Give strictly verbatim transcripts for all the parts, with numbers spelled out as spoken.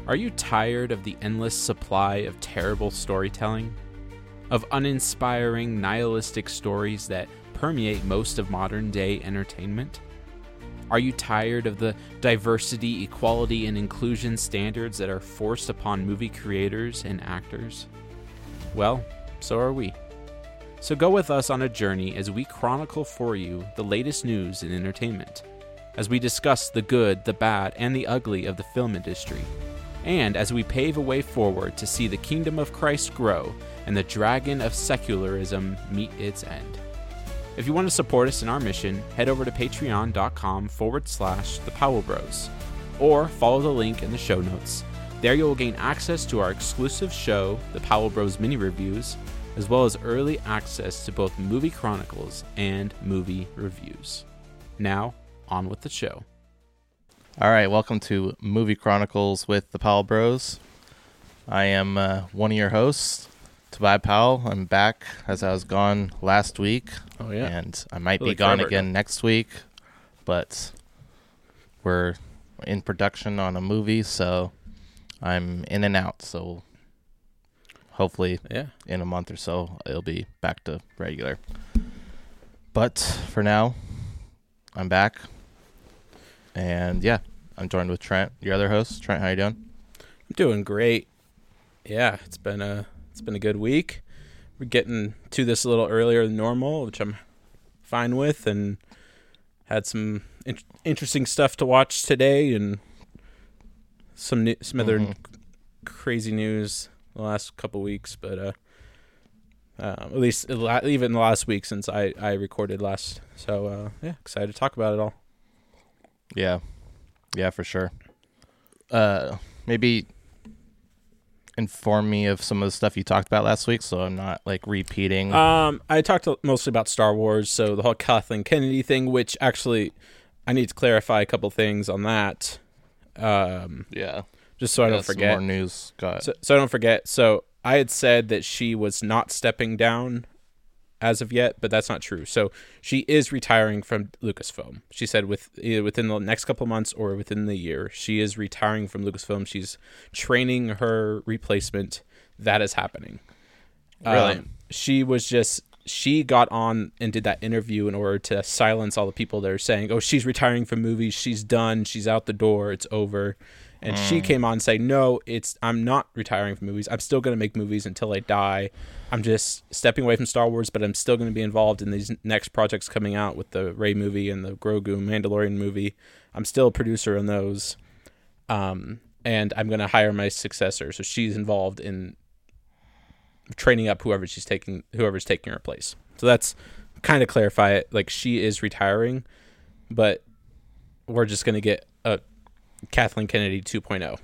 Are you tired of the endless supply of terrible storytelling? Of uninspiring, nihilistic stories that permeate most of modern-day entertainment? Are you tired of the diversity, equality, and inclusion standards that are forced upon movie creators and actors? Well, so are we. So go with us on a journey as we chronicle for you the latest news in entertainment, as we discuss the good, the bad, and the ugly of the film industry, and as we pave a way forward to see the kingdom of Christ grow and the dragon of secularism meet its end. If you want to support us in our mission, head over to patreon.com forward slash the Powell Bros, or follow the link in the show notes. There you will gain access to our exclusive show, the Powell Bros Mini Reviews, as well as early access to both movie chronicles and movie reviews. Now, on with the show. All right, welcome to Movie Chronicles with the Powell Bros. I am uh, one of your hosts, Tobias Powell. I'm back as I was gone last week. Oh, yeah. And I might Really be gone forever. again next week, but we're in production on a movie, so I'm in and out. So hopefully Yeah. in a month or so, it'll be back to regular. But for now, I'm back. And yeah, I'm joined with Trent, your other host. Trent, how you doing? I'm doing great. Yeah, it's been a it's been a good week. We're getting to this a little earlier than normal, which I'm fine with, and had some in- interesting stuff to watch today, and some new, some other Mhm. crazy news the last couple weeks. But uh, uh, at least even the last week since I I recorded last. So uh, yeah, excited to talk about it all. Yeah. Yeah, for sure. Uh, maybe inform me of some of the stuff you talked about last week, so I'm not like repeating. Um, I talked mostly about Star Wars, so the whole Kathleen Kennedy thing, which actually I need to clarify a couple things on that. Um, yeah. just so I Yeah, don't some forget. more news. Got So, so I don't forget. So I had said that she was not stepping down as of yet, but that's not true. So she is retiring from Lucasfilm. She said with either within the next couple months or within the year, she is retiring from Lucasfilm. She's training her replacement. That is happening. Really? Um, she was just she got on and did that interview in order to silence all the people that are saying, "Oh, she's retiring from movies. She's done. She's out the door. It's over." And she came on saying, "No, it's I'm not retiring from movies. I'm still going to make movies until I die. I'm just stepping away from Star Wars, but I'm still going to be involved in these next projects coming out with the Rey movie and the Grogu Mandalorian movie. I'm still a producer on those, um, and I'm going to hire my successor." So she's involved in training up whoever she's taking, whoever's taking her place. So that's kind of clarify it. Like she is retiring, but we're just going to get a Kathleen Kennedy two point oh.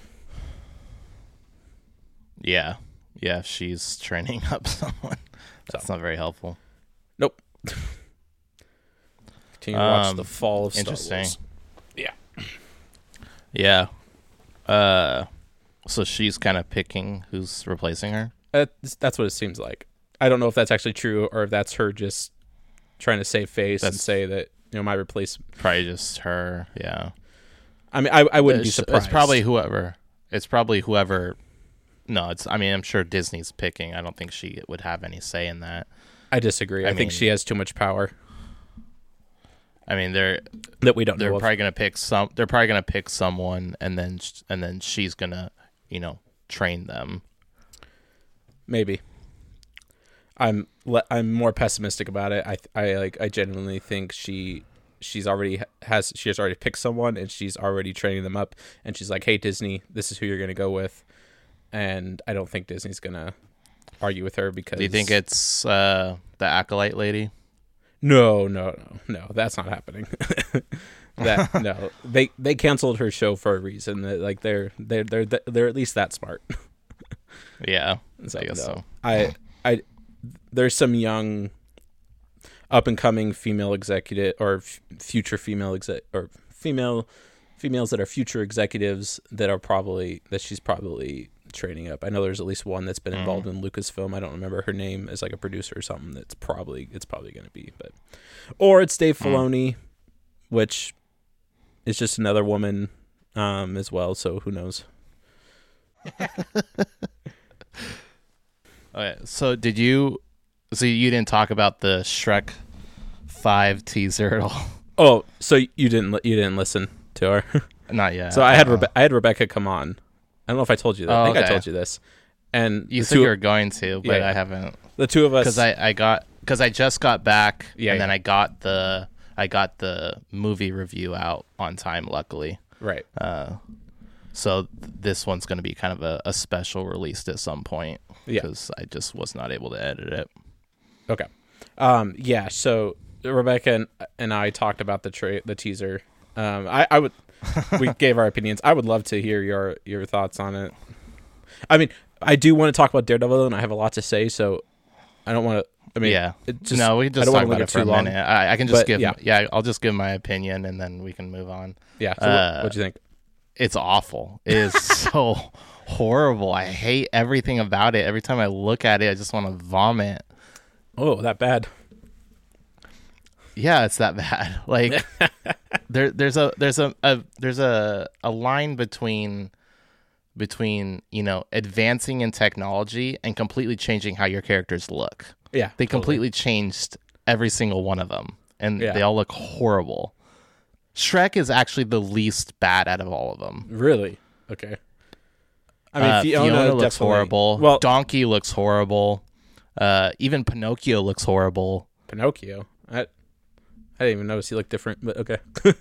Yeah. Yeah, she's training up someone. That's So. not very helpful. Nope. Continue to watch Um, the fall of Star interesting. Wars. Yeah. Yeah. Uh, so she's kind of picking who's replacing her. Uh, that's what it seems like. I don't know if that's actually true or if that's her just trying to save face and That's- say that, you know, my replace. Probably just her. Yeah. I mean, I, I wouldn't be It's- surprised. It's probably whoever. It's probably whoever. No, it's. I mean, I'm sure Disney's picking. I don't think she would have any say in that. I disagree. I, I think mean- she has too much power I mean, they're that we don't they're know of. probably gonna pick some. They're probably gonna pick someone, and then sh- and then she's gonna, you know, train them. Maybe. I'm le- I'm more pessimistic about it. I I like I genuinely think she she's already has she has already picked someone and she's already training them up, and she's like, "Hey Disney, this is who you're going to go with." And I don't think Disney's going to argue with her because Do you think it's uh, the acolyte lady? No, no, no. No, that's not happening. that no. They they canceled her show for a reason. That like they're they're they're they're at least that smart. Yeah, So, I guess no. so. I, I, there's some young, up and coming female executive or f- future female exec or female, females that are future executives that are probably that she's probably training up. I know there's at least one that's been involved in Lucasfilm. I don't remember her name as like a producer or something. That's probably it's probably going to be, but or it's Dave Filoni, which is just another woman, um, as well. So who knows? Okay, so did you? So you didn't talk about the Shrek five teaser at all? Oh, so you didn't li- you didn't listen to her? Not yet. So I had uh, Rebe- I had Rebecca come on. I don't know if I told you that. Oh, I think I okay. told you this. And You the said two, you were going to, but Yeah. I haven't. the two of us. Because I, I got because I just got back, Yeah, and then yeah. I got the I got the movie review out on time. Luckily, right. uh, so th- this one's going to be kind of a, a special released at some point Yeah. because I just was not able to edit it. Okay. Um. Yeah. So Rebecca and, and I talked about the tra- the teaser. Um. I, I would. We gave our opinions. I would love to hear your your thoughts on it. I mean, I do want to talk about Daredevil, and I have a lot to say. So I don't want to. I mean, yeah, it just, no, we can I just don't talk wanna about linger it for a too long. minute. I, I can just But, give yeah. yeah. I'll just give my opinion, and then we can move on. Yeah. So Uh, what, what'd you think? It's awful. It is so horrible. I hate everything about it. Every time I look at it, I just want to vomit. Oh, that bad. Yeah, it's that bad. Like there there's a there's a, a there's a a line between between, you know, advancing in technology and completely changing how your characters look. Yeah. They totally. completely changed every single one of them, and Yeah. they all look horrible. Shrek is actually the least bad out of all of them. Really? Okay. I mean, Uh, Fiona, Fiona looks definitely- horrible. Well, Donkey looks horrible. Uh, even Pinocchio looks horrible. Pinocchio. I I didn't even notice he looked different, but okay.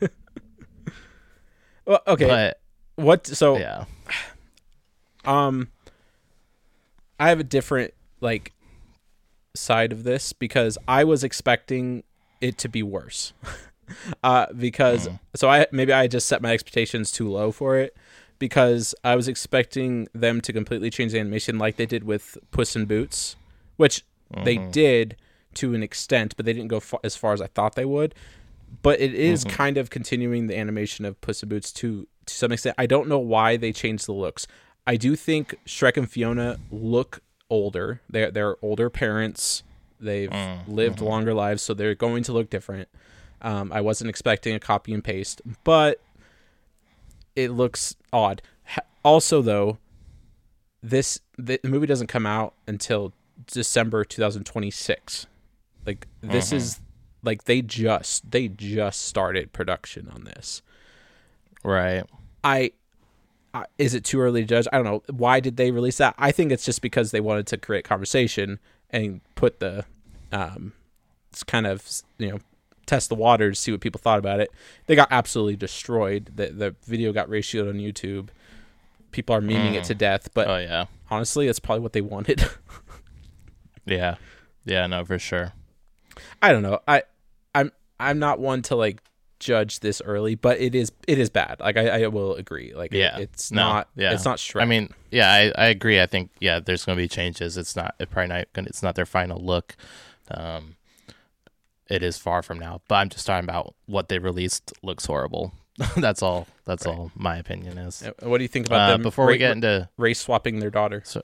Well, okay. But what? So, yeah, um, I have a different like side of this because I was expecting it to be worse. uh, because Mm. so I maybe I just set my expectations too low for it because I was expecting them to completely change the animation like they did with Puss in Boots, which they Mhm. did to an extent, but they didn't go fa- as far as I thought they would. But it is Mhm. kind of continuing the animation of Puss in Boots to to some extent. I don't know why they changed the looks. I do think Shrek and Fiona look older. They're they're older parents. They've Mm, lived mhm. longer lives, so they're going to look different. Um, I wasn't expecting a copy and paste, but it looks odd. Ha- Also, though, this the movie doesn't come out until December twenty twenty-six. Like this Mhm. is like they just they just started production on this. right. I, I is it too early to judge? I don't know. Why did they release that? I think it's just because they wanted to create conversation and put the um it's kind of, you know, test the waters, see what people thought about it. They got absolutely destroyed. The the video got ratioed on YouTube. People are memeing Mm. it to death, but Oh yeah, honestly, it's probably what they wanted. yeah, yeah. No, for sure. I don't know. I I'm I'm not one to like judge this early, but it is it is bad. Like I, I will agree. Like it- Yeah. it's No, not yeah. it's not Shrek. I mean, yeah, I, I agree. I think yeah, there's going to be changes. It's not it probably not gonna, it's not their final look. Um, it is far from now, but I'm just talking about what they released looks horrible. That's all. That's Right. all my opinion is. Uh, what do you think about Uh, them before ra- we get into race swapping their daughter? so,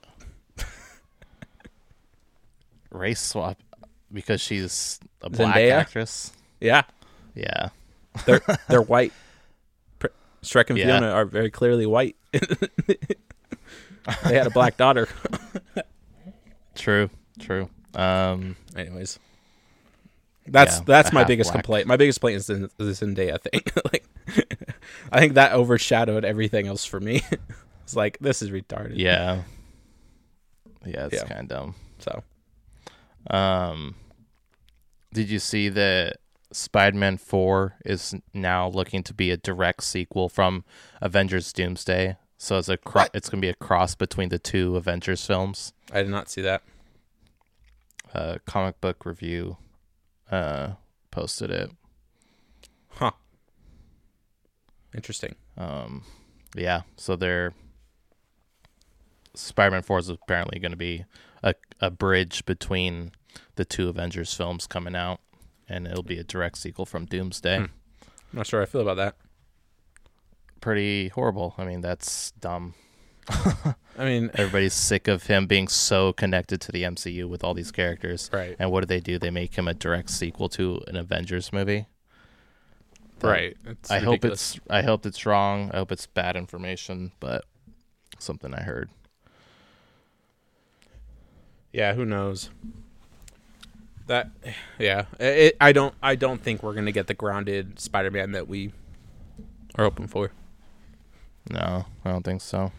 race swap because she's a black Zendaya? actress. Yeah, Yeah. they're they're white. Pr- Shrek and Yeah. Fiona are very clearly white. They had a black daughter. True. True. Um. Anyways, that's Yeah, that's a my half biggest black. complaint. My biggest complaint is the, the Zendaya thing. Like, I think that overshadowed everything else for me. It's like this is retarded. Yeah. Yeah, it's Yeah. kind of dumb. So Um, did you see that Spider-Man four is now looking to be a direct sequel from Avengers Doomsday? So it's a cro- What? it's going to be a cross between the two Avengers films. I did not see that. Uh, Comic Book Review uh, posted it. Huh. Interesting. Um, yeah, so they're Spider-Man four is apparently going to be a a bridge between the two Avengers films coming out, and it'll be a direct sequel from Doomsday. Hmm. I'm not sure how I feel about that. Pretty horrible. I mean, that's dumb. I mean, Everybody's sick of him being so connected to the M C U with all these characters. right, And what do they do? They make him a direct sequel to an Avengers movie. But right. It's I hope ridiculous. it's I hope it's wrong. I hope it's bad information, but something I heard. Yeah, who knows? That, yeah, it, I don't, I don't think we're gonna get the grounded Spider-Man that we are hoping for. No, I don't think so.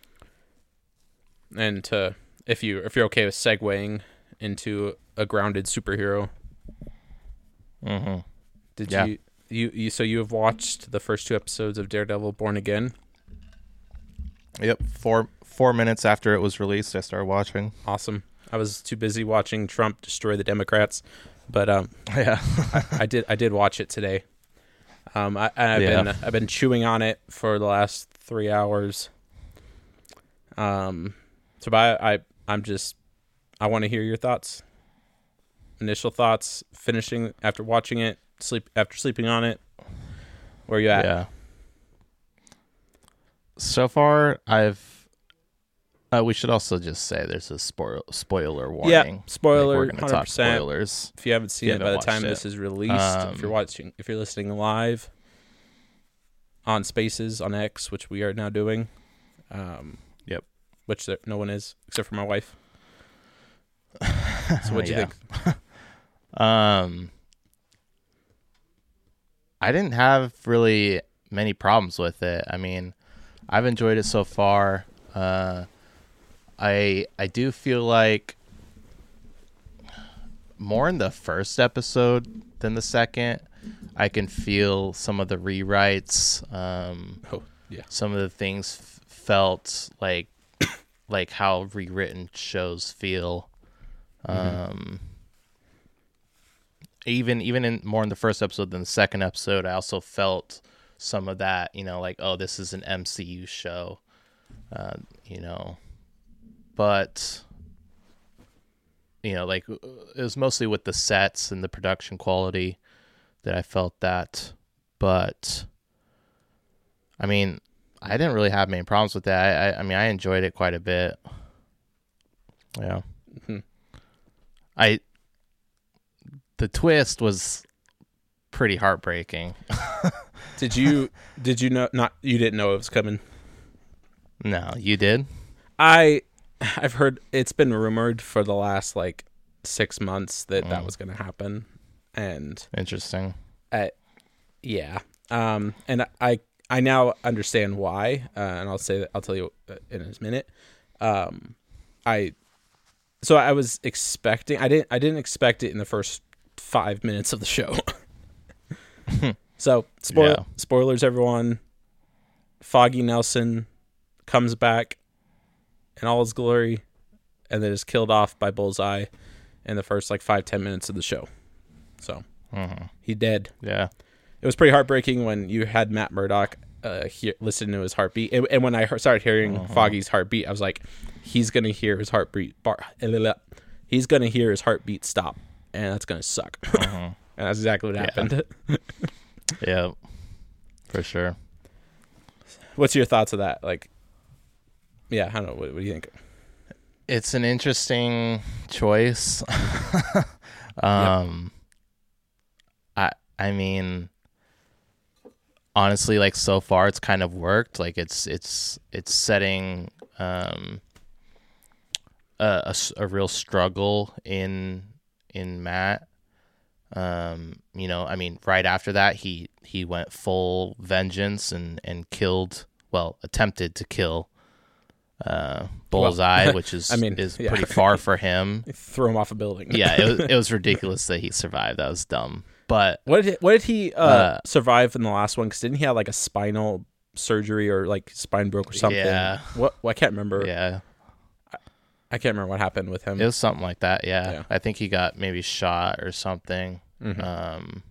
And to, if you, if you're okay with segueing into a grounded superhero, Mm-hmm. did Yeah. you, you, you, so you have watched the first two episodes of Daredevil: Born Again? Yep. Four four minutes after it was released, I started watching. Awesome. I was too busy watching Trump destroy the Democrats, but um, Yeah. I, I did, I did watch it today. Um, I, I've Yeah. been, I've been chewing on it for the last three hours. Um, so I, I, I'm just, I want to hear your thoughts. Initial thoughts, finishing after watching it, sleep after sleeping on it. Where are you at? Yeah. So far, I've. Uh, we should also just say there's a spoil- spoiler warning. Yeah, Like, spoiler, we're gonna one hundred talk percent. spoilers. If you haven't seen If it you by the haven't time watched this it. is released, Um, if you're watching, if you're listening live on Spaces on X, which we are now doing, um, Yep. which there, no one is except for my wife. So what'd you Yeah. think? Um, I didn't have really many problems with it. I mean, I've enjoyed it so far. Uh, I I do feel like more in the first episode than the second. I can feel some of the rewrites. Um, Oh, yeah. some of the things f- felt like like how rewritten shows feel. Um, even even in more in the first episode than the second episode, I also felt some of that. You know, like, oh, this is an M C U show. Uh, you know, but you know, like it was mostly with the sets and the production quality that I felt that. But I mean, I didn't really have many problems with that. I, I, I mean, I enjoyed it quite a bit. Yeah. Mhm. I the twist was pretty heartbreaking. Did you did you know not you didn't know it was coming? No, you did? I I've heard it's been rumored for the last like six months that that Mm. was going to happen, and Interesting. I, yeah, um, and I I now understand why, uh, and I'll say that I'll tell you in a minute. Um, I so I was expecting I didn't I didn't expect it in the first five minutes of the show. So spoil Yeah. spoilers, everyone. Foggy Nelson comes back in all his glory, and then is killed off by Bullseye in the first like five ten minutes of the show. So Mm-hmm. he dead. Yeah. It was pretty heartbreaking when you had Matt Murdock uh, hear, listen to his heartbeat, and, and when I heard, started hearing Uh-huh. Foggy's heartbeat, I was like, he's gonna hear his heartbeat. Bar, he's gonna hear his heartbeat stop, and that's gonna suck. Uh-huh. And that's exactly what Yeah. happened. Yeah. For sure. What's your thoughts of that? Like, yeah, I don't know. What, what do you think? It's an interesting choice. um I I mean honestly, like so far it's kind of worked. Like it's it's it's setting um a, a s- a real struggle in in Matt. Um, you know, I mean, right after that, he he went full vengeance and and killed, well, attempted to kill uh, Bullseye, Well, which is I mean, is yeah. pretty far for him. Throw him off a building. Yeah, it was it was ridiculous that he survived. That was dumb. But What did he, what did he uh, Uh, survive in the last one? Because didn't he have like a spinal surgery or like spine broke or something? Yeah. What? Well, I can't remember. yeah, I can't remember what happened with him. it was something like that. Yeah, Yeah. I think he got maybe shot or something. Mhm. Um,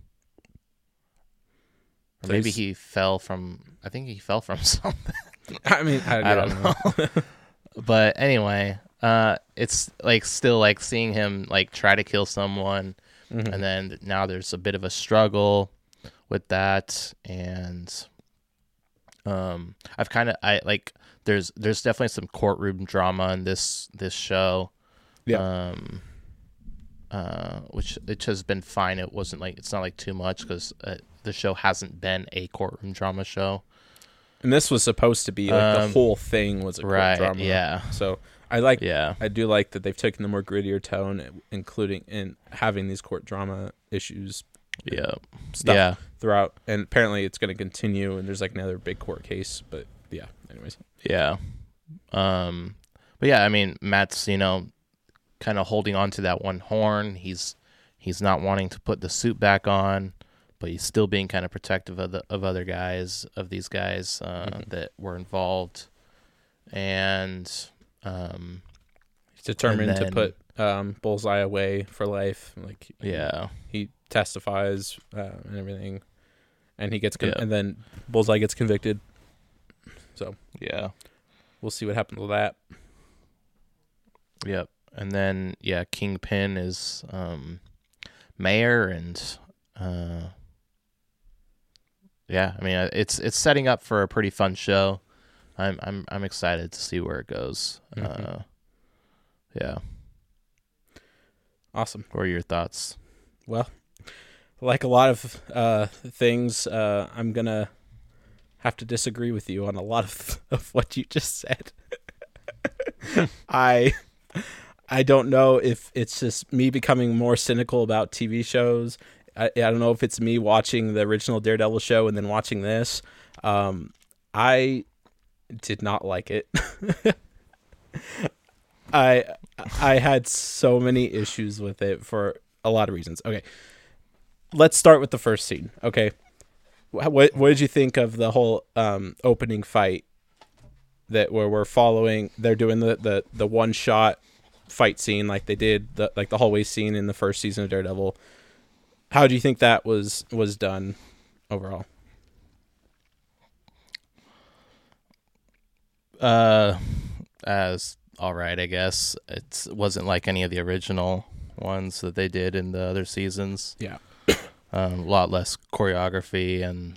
or So maybe he's- he fell from. I think he fell from something. I mean, I, I don't know. But anyway, uh, it's like still like seeing him like try to kill someone, Mhm. and then now there's a bit of a struggle with that, and um, I've kind of I like there's there's definitely some courtroom drama in this this show. Yeah. Um. Uh, which which has been fine. It wasn't like it's not like too much because uh, the show hasn't been a courtroom drama show. And this was supposed to be like Um, the whole thing was a court right, drama. yeah. So I like, Yeah. I do like that they've taken the more grittier tone, including in having these court drama issues. Yeah. Stuff Yeah. throughout, and apparently it's going to continue. And there's like another big court case, but yeah. Anyways. Yeah. Um. But yeah, I mean, Matt's you know, kind of holding on to that one horn. He's he's not wanting to put the suit back on, but he's still being kind of protective of the of other guys of these guys uh, Mhm. that were involved, and um. He's determined And then- to put um, Bullseye away for life. Like he- Yeah. he testifies uh, and everything, and he gets con- Yeah. and then Bullseye gets convicted. So Yeah. we'll see what happens with that. Yep. And then yeah, Kingpin is um mayor and uh yeah, I mean uh, it's it's setting up for a pretty fun show. I'm I'm I'm excited to see where it goes. Mhm. Uh yeah. Awesome. What are your thoughts? Well, like a lot of uh, things, uh, I'm gonna have to disagree with you on a lot of of what you just said. I I don't know if it's just me becoming more cynical about T V shows. I, I don't know if it's me watching the original Daredevil show and then watching this. Um, I did not like it. I I had so many issues with it for a lot of reasons. Okay, let's start with the first scene. Okay, what what did you think of the whole um, opening fight that where we're following? They're doing the, the, the one shot fight scene like they did the like the hallway scene in the first season of Daredevil. How do you think that was was done overall? Uh as all right, I guess. It wasn't like any of the original ones that they did in the other seasons. Yeah. Um, a lot less choreography and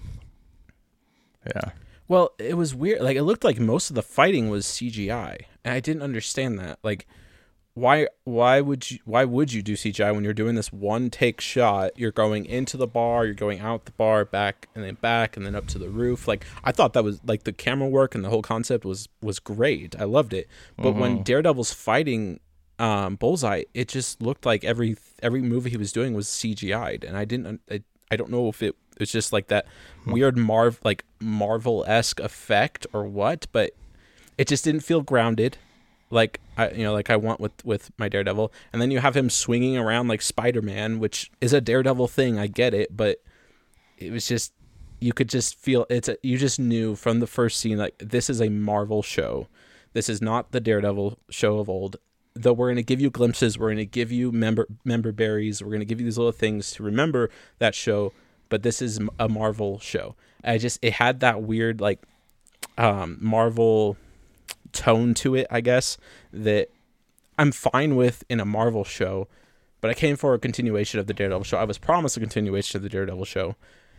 yeah. Well, it was weird. Like, it looked like most of the fighting was C G I, and I didn't understand that. Like, why why would you why would you do C G I when you're doing this one take shot? You're going into the bar, you're going out the bar, back and then back and then up to the roof. Like, I thought that was like the camera work and the whole concept was was great. I loved it. But when Mhm. Daredevil's fighting um, Bullseye, it just looked like every every movie he was doing was C G I'd, and I didn't. I, I don't know if it it's just like that weird Marv like Marvel-esque effect or what, but it just didn't feel grounded. Like I, you know, like I want with, with my Daredevil, and then you have him swinging around like Spider-Man, which is a Daredevil thing. I get it, but it was just you could just feel it's. A, you just knew from the first scene like this is a Marvel show. This is not the Daredevil show of old. Though we're going to give you glimpses, we're going to give you member member berries, we're going to give you these little things to remember that show. But this is a Marvel show. I just it had that weird like um, Marvel tone to it, I guess, that I'm fine with in a Marvel show, but I came for a continuation of the Daredevil show. I was promised a continuation of the Daredevil show.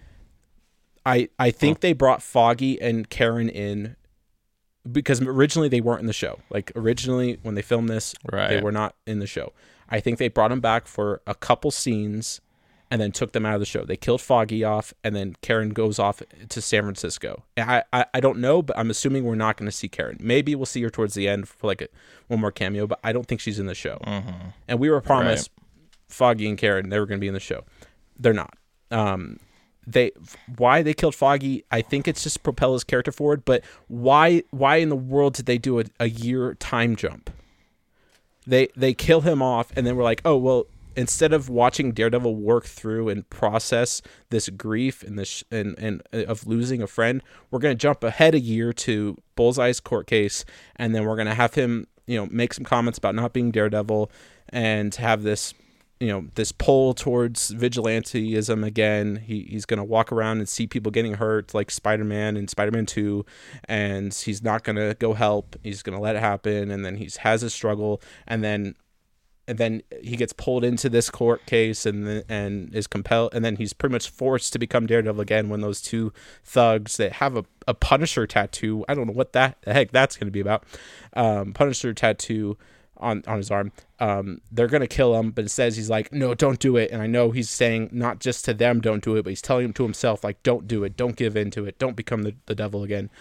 I I think they brought Foggy and Karen in because originally they weren't in the show. Like originally when they filmed this, Right. they were not in the show. I think they brought them back for a couple scenes and then took them out of the show. They killed Foggy off, and then Karen goes off to San Francisco. I, I, I don't know, but I'm assuming we're not going to see Karen. Maybe we'll see her towards the end for like a, one more cameo, but I don't think she's in the show. Mm-hmm. And we were promised Foggy and Karen, they were going to be in the show. They're not. Um, they why they killed Foggy, I think it's just propel his character forward, but why why in the world did they do a, a year time jump? They they kill him off, and then we're like, oh well, instead of watching Daredevil work through and process this grief and this and, and uh, of losing a friend, we're going to jump ahead a year to Bullseye's court case, and then we're going to have him, you know, make some comments about not being Daredevil and have this, you know, this pull towards vigilanteism again. He he's going to walk around and see people getting hurt like Spider-Man and Spider-Man two, and he's not going to go help. He's going to let it happen, and then he has a struggle, and then and then he gets pulled into this court case and the, and is compelled, and then he's pretty much forced to become Daredevil again when those two thugs that have a, a Punisher tattoo, I don't know what that the heck that's going to be about, um, Punisher tattoo on, on his arm, um, they're going to kill him, but it says he's like, no, don't do it, and I know he's saying not just to them, don't do it, but he's telling him to himself, like, don't do it, don't give in to it, don't become the, the devil again.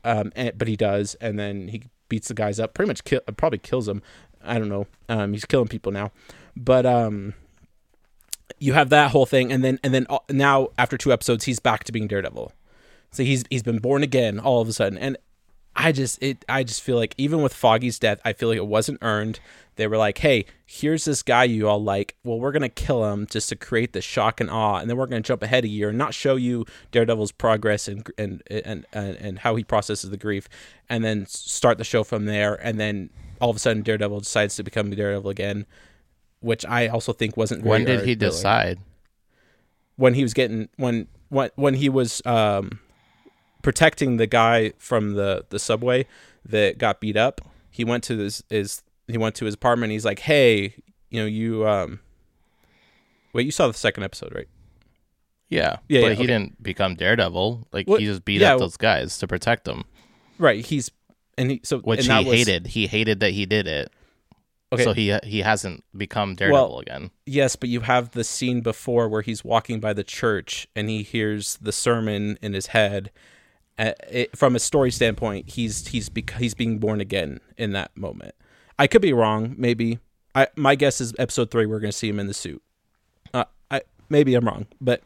um, and, but he does, and then he beats the guys up, pretty much kill, probably kills them. I don't know. Um, he's killing people now, but um, you have that whole thing, and then and then uh, now after two episodes, he's back to being Daredevil. So he's he's been born again all of a sudden, and I just it I just feel like even with Foggy's death, I feel like it wasn't earned. They were like, hey, here's this guy you all like. Well, we're going to kill him just to create the shock and awe. And then we're going to jump ahead a year and not show you Daredevil's progress and, and, and, and, and how he processes the grief, and then start the show from there. And then all of a sudden Daredevil decides to become Daredevil again, which I also think wasn't very When did he earned, decide? When he was getting, when, when, when he was um, protecting the guy from the, the subway that got beat up, he went to his, his he went to his apartment. And he's like, hey, you know, you, um, wait, you saw the second episode, right? Yeah. Yeah, but yeah, he okay. didn't become Daredevil. Like, Well, he just beat yeah, up those guys to protect them. Right. He's, and he, so, Which and he that was, hated. He hated that he did it. okay. So he he hasn't become Daredevil Well, again. Yes, but you have the scene before where he's walking by the church and he hears the sermon in his head. Uh, it, from a story standpoint, he's, he's, bec- he's being born again in that moment. I could be wrong. Maybe I, my guess is episode three, we're going to see him in the suit. Uh, I, maybe I'm wrong, but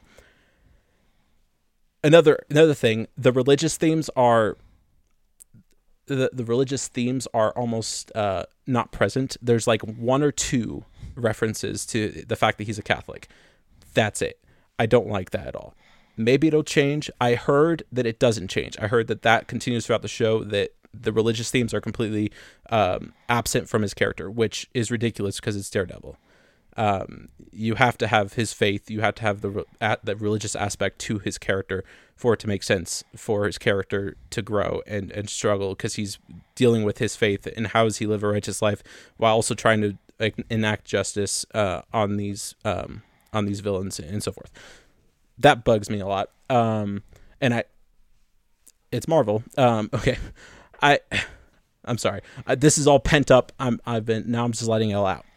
another, another thing, the religious themes are, the, the religious themes are almost uh, not present. There's like one or two references to the fact that he's a Catholic. That's it. I don't like that at all. Maybe it'll change. I heard that it doesn't change. I heard that that continues throughout the show, that the religious themes are completely um, absent from his character, which is ridiculous because it's Daredevil. Um, you have to have his faith. You have to have the at the religious aspect to his character for it to make sense, for his character to grow and, and struggle, because he's dealing with his faith and how does he live a righteous life while also trying to like, enact justice uh, on these um, on these villains and so forth. That bugs me a lot. Um, and I, it's Marvel. Um, okay. I, I'm sorry. I, this is all pent up. I'm, I've been, now I'm just letting it all out.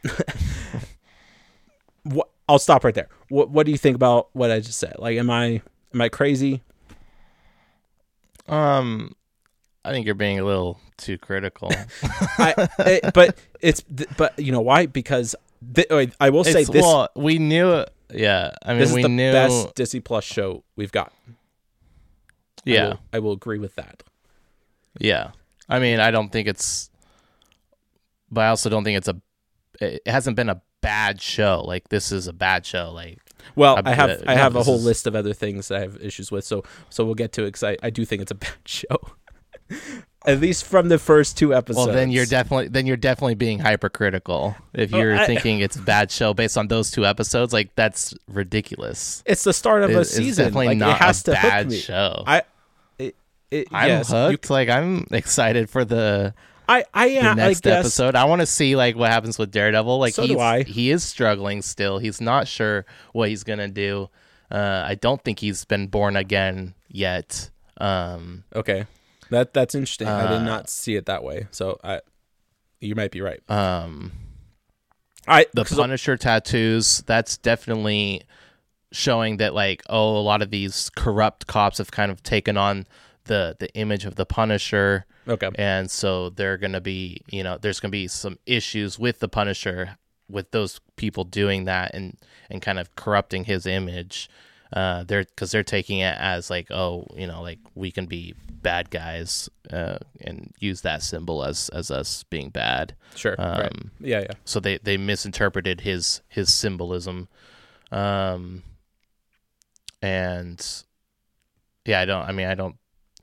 What, I'll stop right there. What, what do you think about what I just said? Like, am I, am I crazy? Um, I think you're being a little too critical. I, it, but it's, but you know why? Because th- I will say It's, this. well, we knew. Yeah, I mean, this is we the knew. best Disney Plus show we've got. Yeah, I will, I will agree with that. yeah. I mean, I don't think it's, but I also don't think it's a. It hasn't been a bad show. Like, this is a bad show. Like, well, I, I have uh, I no, have a this whole is- list of other things that I have issues with. So so we'll get to it because I, I do think it's a bad show. At least from the first two episodes. Well, then you're definitely then you're definitely being hypercritical if Oh, you're I- thinking it's a bad show based on those two episodes. Like, that's ridiculous. It's the start of It- a it's season. definitely Like, not it has a to hook bad me. show. I, it, it, I'm yes, you hooked. c- Like, I'm excited for the I, I the am. next I guess. episode. I want to see like what happens with Daredevil. Like, So do he's, I. he is struggling still. He's not sure what he's gonna do. Uh, I don't think he's been born again yet. Um, Okay, that that's interesting. I did Uh, not see it that way. So I, you might be right. um, I the 'cause- Punisher tattoos, that's definitely showing that, like, oh, a lot of these corrupt cops have kind of taken on the the image of the Punisher, Okay. and so they're gonna be, you know, there's gonna be some issues with the Punisher, with those people doing that and and kind of corrupting his image. Uh, they're because they're taking it as like, oh, you know, like, we can be bad guys uh, and use that symbol as as us being bad. Sure. right. Um, Yeah. Yeah. So they, they misinterpreted his his symbolism, um, and yeah, I don't. I mean, I don't.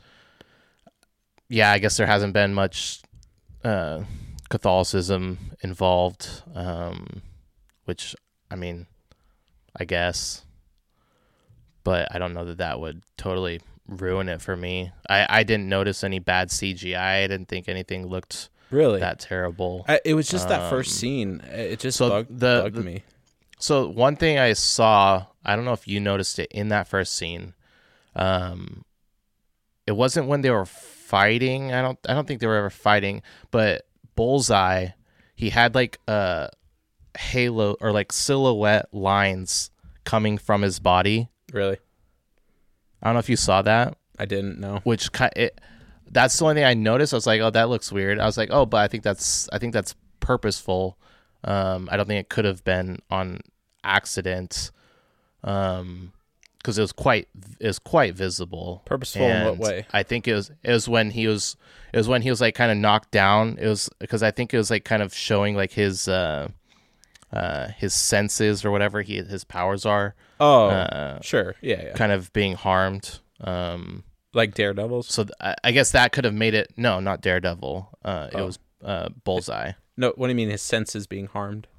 Yeah, I guess there hasn't been much uh, Catholicism involved, um, which, I mean, I guess, but I don't know that that would totally ruin it for me. I, I didn't notice any bad C G I. I didn't think anything looked Really. that terrible. I, it was just that first Um, scene. It just so bug, the- bugged the- me. So one thing I saw, I don't know if you noticed it in that first scene. Um, it wasn't when they were fighting. I don't. I don't think they were ever fighting. But Bullseye, he had like a halo or like silhouette lines coming from his body. Really. I don't know if you saw that. I didn't know. Which ki- it, that's the only thing I noticed. I was like, oh, that looks weird. I was like, oh, but I think that's I think that's purposeful. Um, I don't think it could have been on accident. Um, because it was quite it was quite visible. Purposeful in what And way? I think it was it was when he was it was when he was like kind of knocked down. It was because I think it was like kind of showing like his uh uh his senses or whatever he his powers are Oh, uh sure. Yeah, yeah. kind of being harmed. Um, Like Daredevils? so th- I I guess that could have made it no, not Daredevil. Uh, it Oh. was uh Bullseye. No, what do you mean his senses being harmed?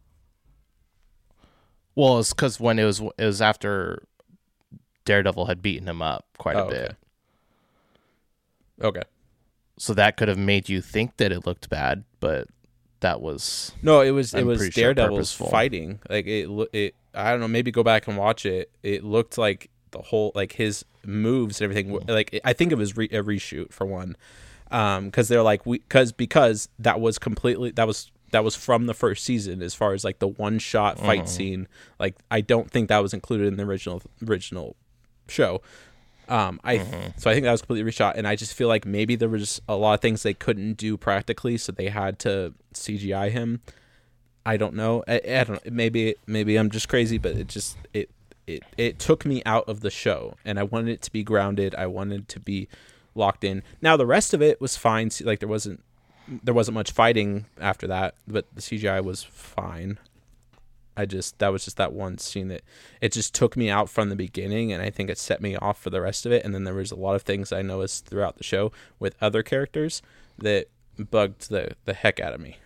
Well, it's because when it was it was after Daredevil had beaten him up quite a Oh, bit. okay. Okay. So that could have made you think that it looked bad, but that was No, it was it I'm was pretty sure Daredevil's purposeful. fighting. Like it, lo- it. I don't know. Maybe go back and watch it. It looked like the whole like his moves and everything. were- Like I think it was re- a reshoot for one, um, because they're like we because because that was completely that was that was from the first season as far as like the one shot fight scene. Like I don't think that was included in the original original show. Um, I so I think that was completely reshot, and I just feel like maybe there was a lot of things they couldn't do practically, so they had to C G I him. I don't know. I, I don't know. Maybe maybe I'm just crazy, but it just it it it took me out of the show, and I wanted it to be grounded. I wanted to be locked in. Now the rest of it was fine. Like there wasn't there wasn't much fighting after that, but the C G I was fine. I just that was just that one scene that it just took me out from the beginning, and I think it set me off for the rest of it. And then there was a lot of things I noticed throughout the show with other characters that bugged the the heck out of me.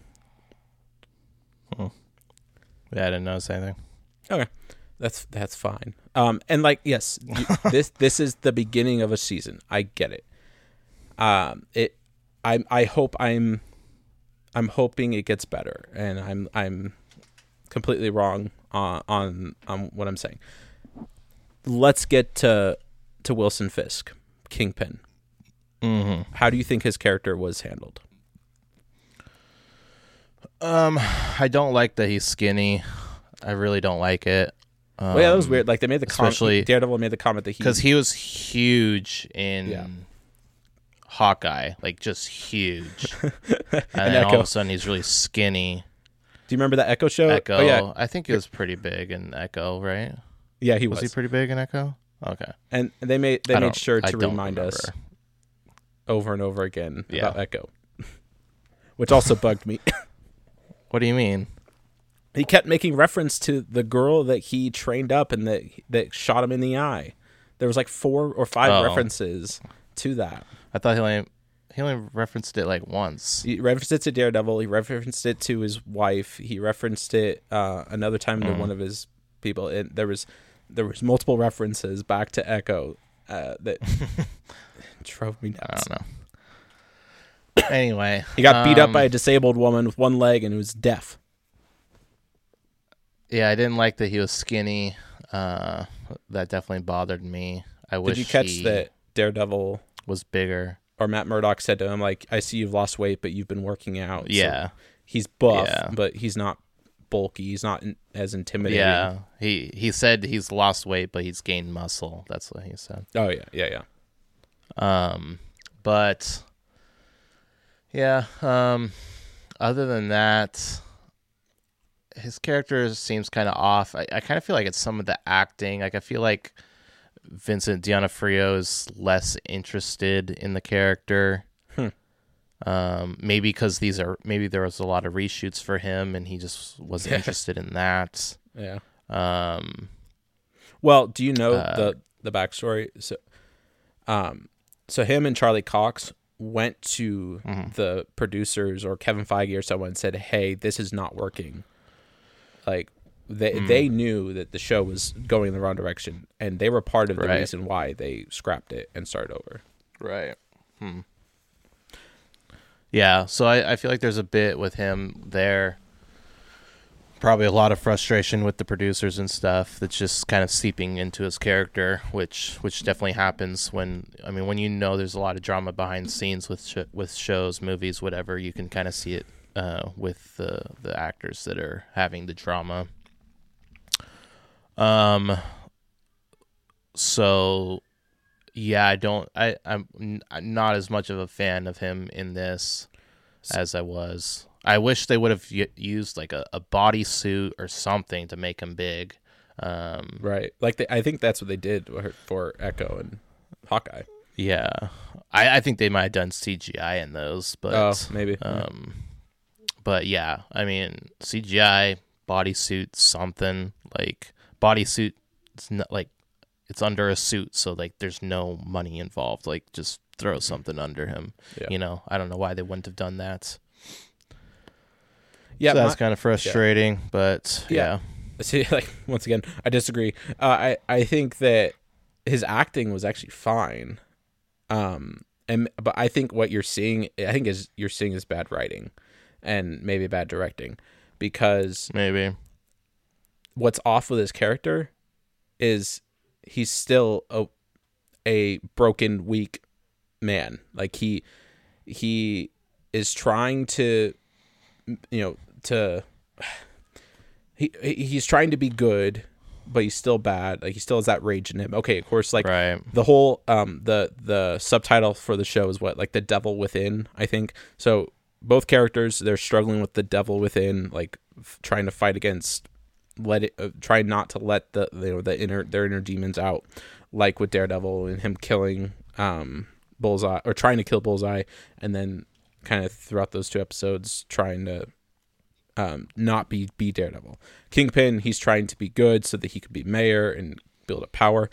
yeah, I didn't notice anything. Okay, that's that's fine. Um, and like yes, you, this this is the beginning of a season. I get it. Um, it, I I hope I'm, I'm hoping it gets better, and I'm I'm completely wrong on on on what I'm saying. Let's get to to Wilson Fisk, Kingpin. Mm-hmm. How do you think his character was handled? Um, I don't like that he's skinny. I really don't like it. Um, Well, yeah, that was weird. Like they made the especially- comment. Daredevil made the comment that he because he was huge in Yeah. Hawkeye, like just huge, and, then all Echo. of a sudden he's really skinny. Do you remember that Echo show? Echo, Oh yeah, I think he was pretty big in Echo, right? yeah, he Was, was. he pretty big in Echo? Okay, and they made they I made don't- sure I to don't remind us remember. over and over again Yeah. about Echo, which also bugged me. What do you mean? He kept making reference to the girl that he trained up and that that shot him in the eye. There was like four or five Oh. references to that. I thought he only he only referenced it like once. He referenced it to Daredevil. He referenced it to his wife. He referenced it uh, another time to Mm. one of his people. And there was there was multiple references back to Echo uh, that drove me I nuts. don't know. Anyway, He got beat up um, by a disabled woman with one leg and was deaf. Yeah, I didn't like that he was skinny. Uh, that definitely bothered me. I wish Did you catch he that Daredevil was bigger. or Matt Murdock said to him, like, I see you've lost weight, but you've been working out. So Yeah, he's buff, Yeah. but he's not bulky. He's not in, as intimidating. yeah. He he said he's lost weight, but he's gained muscle. That's what he said. Oh, yeah, yeah, yeah. Um, but yeah. Um, other than that, his character seems kind of off. I, I kind of feel like it's some of the acting. Like I feel like Vincent D'Onofrio is less interested in the character. Hmm. Um, maybe because these are maybe there was a lot of reshoots for him, and he just wasn't interested in that. Yeah. Um, Well, do you know Uh, the the backstory? So, um, so him and Charlie Cox went to Mhm. the producers or Kevin Feige or someone and said, "Hey, this is not working." Like they Mm. they knew that the show was going in the wrong direction, and they were part of the Right. reason why they scrapped it and started over. Right. Hmm. Yeah, so I, I feel like there's a bit with him there. Probably a lot of frustration with the producers and stuff that's just kind of seeping into his character, which which definitely happens when I mean when you know there's a lot of drama behind scenes with sh- with shows, movies, whatever. You can kind of see it uh, with the the actors that are having the drama. Um. So Yeah, I don't. I I'm n- not as much of a fan of him in this as I was. I wish they would have y- used like a, a bodysuit or something to make him big. Um, Right. Like they, I think that's what they did for Echo and Hawkeye. yeah, I, I think they might have done C G I in those, but Oh, maybe. Um, but yeah, I mean C G I bodysuit something like bodysuit. It's not like it's under a suit, so like there's no money involved. Like just throw something under him. Yeah. You know, I don't know why they wouldn't have done that. Yeah, so that's my- kind of frustrating, but Yeah. yeah. See, like once again, I disagree. Uh, I I think that his acting was actually fine, um, and but I think what you're seeing, I think is you're seeing is bad writing, and maybe bad directing, because Maybe. what's off with his character is he's still a a broken, weak man. Like he he is trying to, you know, to. He he's trying to be good, but he's still bad. Like he still has that rage in him. Okay, of course, like Right. the whole um the the subtitle for the show is what, like the devil within, I think. So both characters, they're struggling with the devil within, like f- trying to fight against, let it, uh, try not to let the you know the inner their inner demons out, like with Daredevil and him killing um Bullseye, or trying to kill Bullseye, and then kind of throughout those two episodes trying to. Um, not be be Daredevil. Kingpin, he's trying to be good so that he could be mayor and build up power.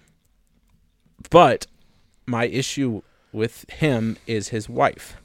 But my issue with him is his wife.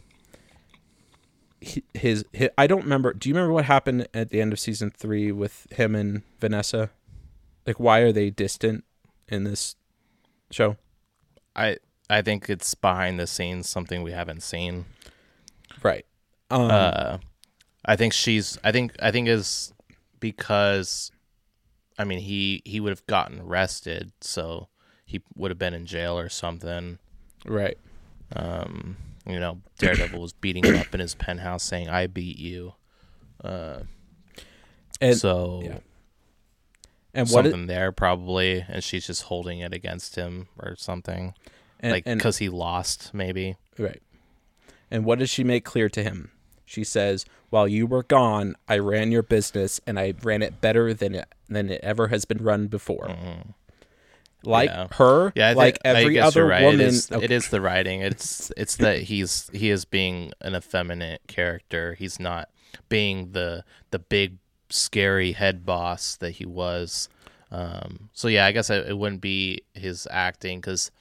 He, his, his I don't remember. Do you remember what happened at the end of season three with him and Vanessa? Like, why are they distant in this show? I I think it's behind the scenes, something we haven't seen. Right. Um, uh I think she's I think I think is because I mean he he would have gotten arrested, so he would have been in jail or something. right. Um you know, Daredevil was beating him up in his penthouse saying I beat you. Uh And so yeah. And what something it, there probably, and she's just holding it against him or something. and, like and cuz he lost maybe. right. And what does she make clear to him? She says, "While you were gone, I ran your business, and I ran it better than it than it ever has been run before." Mm-hmm. Like Yeah. her, Yeah, I like think- I every guess other you're right. woman. It is, okay, it is the writing. It's it's that he's he is being an effeminate character. He's not being the the big scary head boss that he was. Um, so yeah, I guess it, it wouldn't be his acting because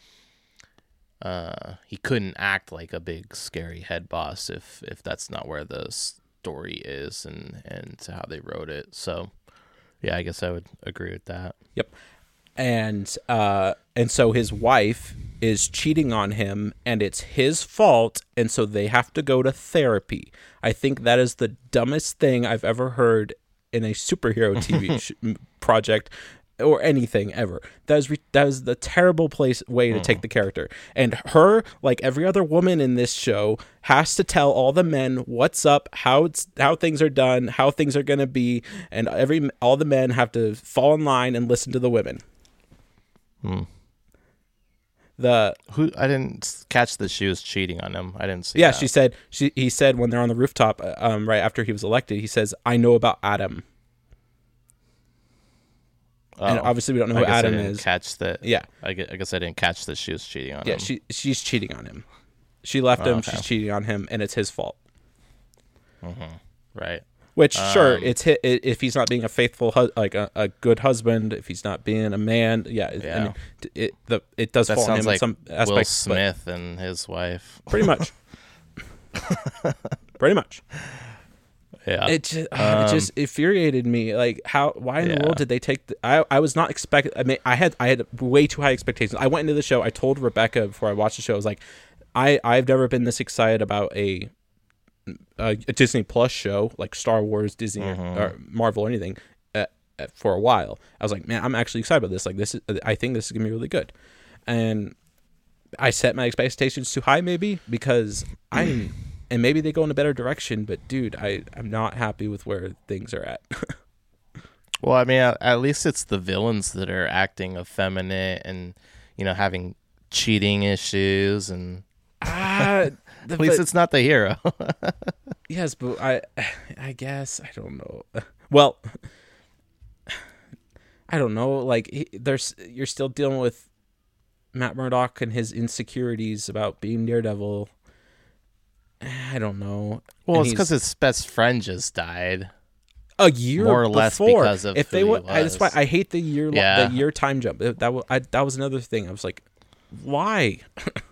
uh, he couldn't act like a big scary head boss if if that's not where the story is and and how they wrote it. So yeah, I guess I would agree with that. Yep. And uh, and so his wife is cheating on him, and it's his fault, and so they have to go to therapy. I think that is the dumbest thing I've ever heard in a superhero T V sh- project or anything ever. That is re- that is the terrible place way to take the character. And her, like every other woman in this show, has to tell all the men what's up, how it's how things are done, how things are gonna be, and every all the men have to fall in line and listen to the women. Hmm. The Who I didn't catch that she was cheating on him. I didn't see. yeah, that. she said she he said when they're on the rooftop, uh, um, right after he was elected, he says, "I know about Adam," and Oh, obviously we don't know I who guess Adam I didn't is. Catch that? Yeah, I guess, I guess I didn't catch that she was cheating on yeah, him. she she's cheating on him. She left Oh, him. okay. She's cheating on him, and it's his fault. Right. Which, sure, Um, it's hi- i- if he's not being a faithful, hu- like a, a good husband, if he's not being a man, yeah, Yeah. and it it, the, it does That fall on sounds him in like some Will aspects, but Smith and his wife. pretty much, pretty much. Yeah. It just, uh, it just infuriated me. Like, how? Why in the Um, Yeah. world did they take? The, I I was not expect. I mean, I had I had way too high expectations. I went into the show. I told Rebecca before I watched the show. I was like, I I've never been this excited about a a, a Disney Plus show like Star Wars, Disney, or, or Marvel, or anything uh, uh, for a while. I was like, man, I'm actually excited about this. Like, this is. I think this is gonna be really good, and I set my expectations too high, maybe because I'm. And maybe they go in a better direction, but dude, I, I'm not happy with where things are at. Well, I mean, at, at least it's the villains that are acting effeminate and, you know, having cheating issues, and Ah, the- at least but- it's not the hero. yes, but I, I guess I don't know. Well, I don't know. Like, he, there's you're still dealing with Matt Murdock and his insecurities about being Daredevil. I don't know. Well, And it's he's- because his best friend just died. a year more or less before. because of if who they he would, I, that's why was. I hate the year Yeah. the year time jump. That that was, I, that was another thing. I was like, why?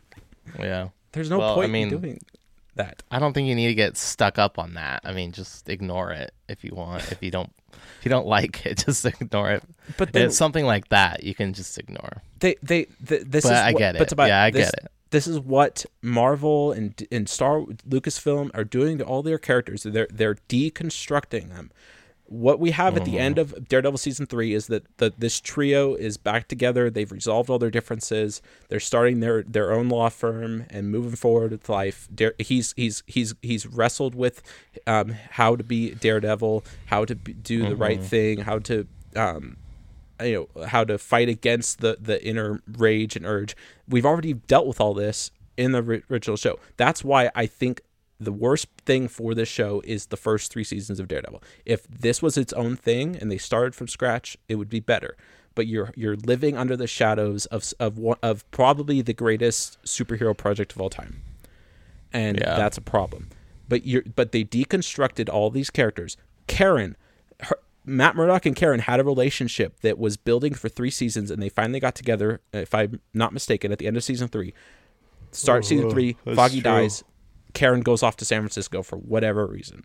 Yeah. There's no Well, I point mean- in doing that. I don't think you need to get stuck up on that. I mean, just ignore it if you want. If you don't, if you don't like it, just ignore it. But then It's something like that you can just ignore. they they th- this But is I what, get it. But Tobias, Yeah, I this, get it. This is what Marvel and and Star Lucasfilm are doing to all their characters. They're they're deconstructing them. What we have at the end of Daredevil season three is that the, this trio is back together. They've resolved all their differences. They're starting their, their own law firm and moving forward with life. Dare, he's he's he's he's wrestled with um, how to be Daredevil, how to be, do the right thing, how to um, you know how to fight against the the inner rage and urge. We've already dealt with all this in the ri- original show. That's why I think the worst thing for this show is the first three seasons of Daredevil. If this was its own thing and they started from scratch, it would be better. But you're you're living under the shadows of of one, of probably the greatest superhero project of all time, and Yeah. that's a problem. But you're but they deconstructed all these characters. Karen, her, Matt Murdock and Karen had a relationship that was building for three seasons, and they finally got together. If I'm not mistaken, at the end of season three, start season three, that's Foggy true. dies. Karen goes off to San Francisco for whatever reason.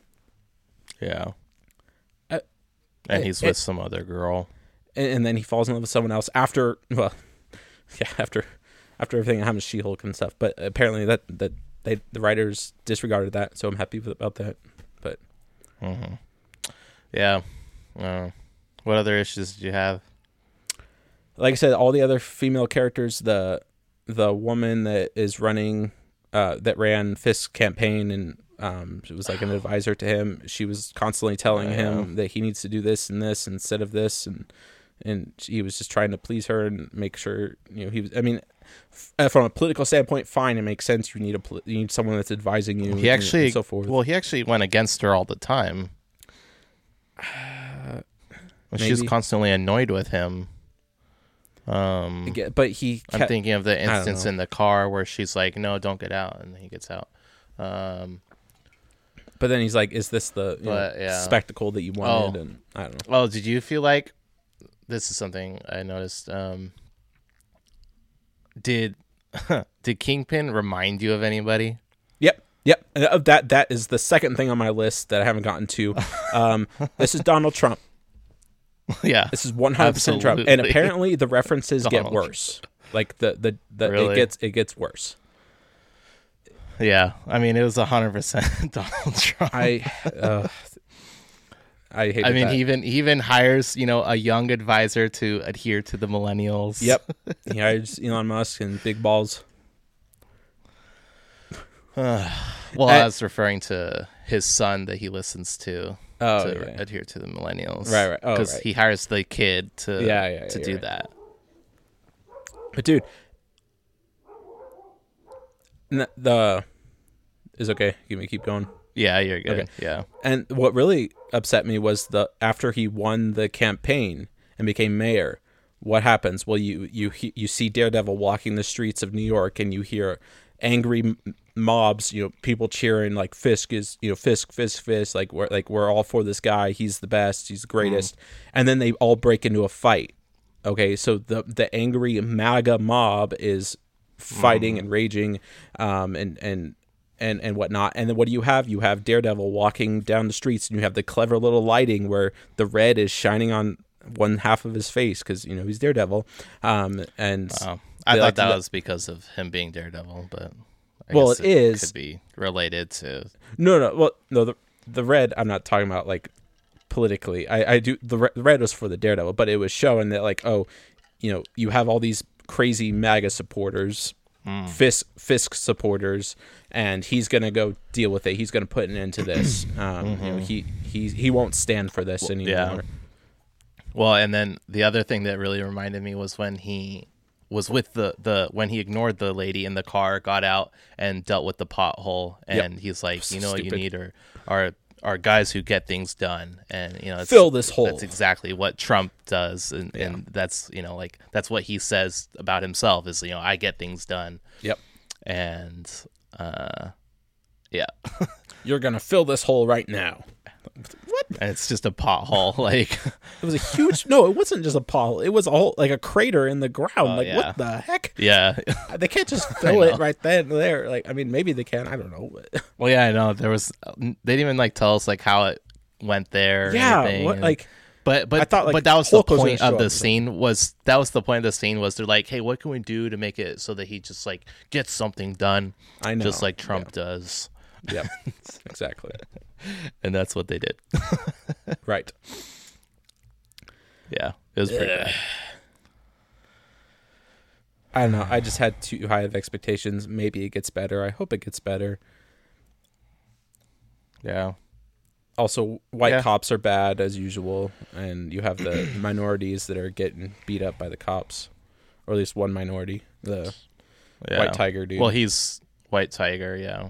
Yeah. Uh, and he's it- with some other girl. And, and then he falls in love with someone else after, well, yeah, after after everything that happened to She-Hulk and stuff. But apparently that, that they the writers disregarded that, so I'm happy with, about that. But hmm Yeah. Uh, what other issues did you have? like I said, all the other female characters, the the woman that is running, uh, that ran Fisk's campaign and um, she was like an advisor to him. She was constantly telling Yeah. him that he needs to do this and this instead of this, and and he was just trying to please her and make sure, you know, he was. I mean, f- from a political standpoint, fine, it makes sense. You need a poli- you need someone that's advising you. He and- actually, and so forth. well, he actually went against her all the time. She was maybe. constantly annoyed with him. Um, Aga- but he. I'm kept- thinking of the don't instance know. in the car where she's like, "No, don't get out," and then he gets out. Um, But then he's like, "Is this the you know, But, yeah. spectacle that you wanted?" Oh. And I don't know. well, did you feel like this is something I noticed? Um, did did Kingpin remind you of anybody? Yep, yep. And of that, that is the second thing on my list that I haven't gotten to. Um, this is Donald Trump. Yeah, This is one hundred percent Trump, and Absolutely. apparently the references get Donald worse. Like the the, the Really? it gets it gets worse. yeah. I mean, it was a hundred percent Donald Trump. I uh, I hate. I mean, that. he even he even hires, you know, a young advisor to adhere to the millennials. Yep, he hires Elon Musk and big balls. Well, I- I was referring to his son that he listens to Oh, to yeah. adhere to the millennials. Right, right. Oh, Because right. he hires the kid to Yeah, yeah, to yeah, do you're right. that. But dude, n- the is okay. Give me keep going. Yeah, you're good. Okay. Yeah. And what really upset me was the after he won the campaign and became mayor, what happens? Well, you you he- you see Daredevil walking the streets of New York, and you hear angry m- mobs, you know, people cheering like Fisk is, you know, Fisk, Fisk, Fisk, like we're like we're all for this guy. He's the best. He's the greatest. And then they all break into a fight. Okay, so the the angry MAGA mob is fighting and raging, um, and and and and whatnot. And then what do you have? You have Daredevil walking down the streets, and you have the clever little lighting where the red is shining on one half of his face because you know he's Daredevil. Um, and Oh, I they thought like to that let- was because of him being Daredevil, but I Well, guess it is. could be related to. no, no, well, no, the the red. I'm not talking about like politically. I I do the re- the red was for the Daredevil, but it was showing that like oh, you know, you have all these crazy MAGA supporters. Mm. Fisk Fisk supporters, and he's gonna go deal with it. He's gonna put an end to this. Um, you know, he he he won't stand for this anymore. yeah. Well, and then the other thing that really reminded me was when he was with the the when he ignored the lady in the car, got out and dealt with the pothole, and yep. he's like, you know, what you need are are are guys who get things done, and you know, it's, fill this hole. That's exactly what Trump does, and, yeah. and that's you know, like that's what he says about himself is, you know, I get things done. Yep. And uh, yeah, you're gonna fill this hole right now. What? And it's just a pothole. Like it was a huge. No, it wasn't just a pothole. It was a whole like a crater in the ground. Oh, like yeah. What the heck? Yeah, they can't just fill it right then and there. Like I mean, maybe they can. I don't know. Well, yeah, I know. There was. They didn't even like tell us like how it went there. Yeah, or what, and, like. But but I thought, like, but that was the Hulk was point gonna of the show up, scene was that was the point of the scene was they're like, hey, what can we do to make it so that he just like gets something done? I know, just like Trump yeah. does. Yep, exactly. And that's what they did. Right. Yeah, it was pretty bad. I don't know. I just had too high of expectations. Maybe it gets better. I hope it gets better. Yeah. Also, white yeah. cops are bad as usual, and you have the minorities that are getting beat up by the cops, or at least one minority, the yeah. White Tiger dude. Well, he's White Tiger, yeah.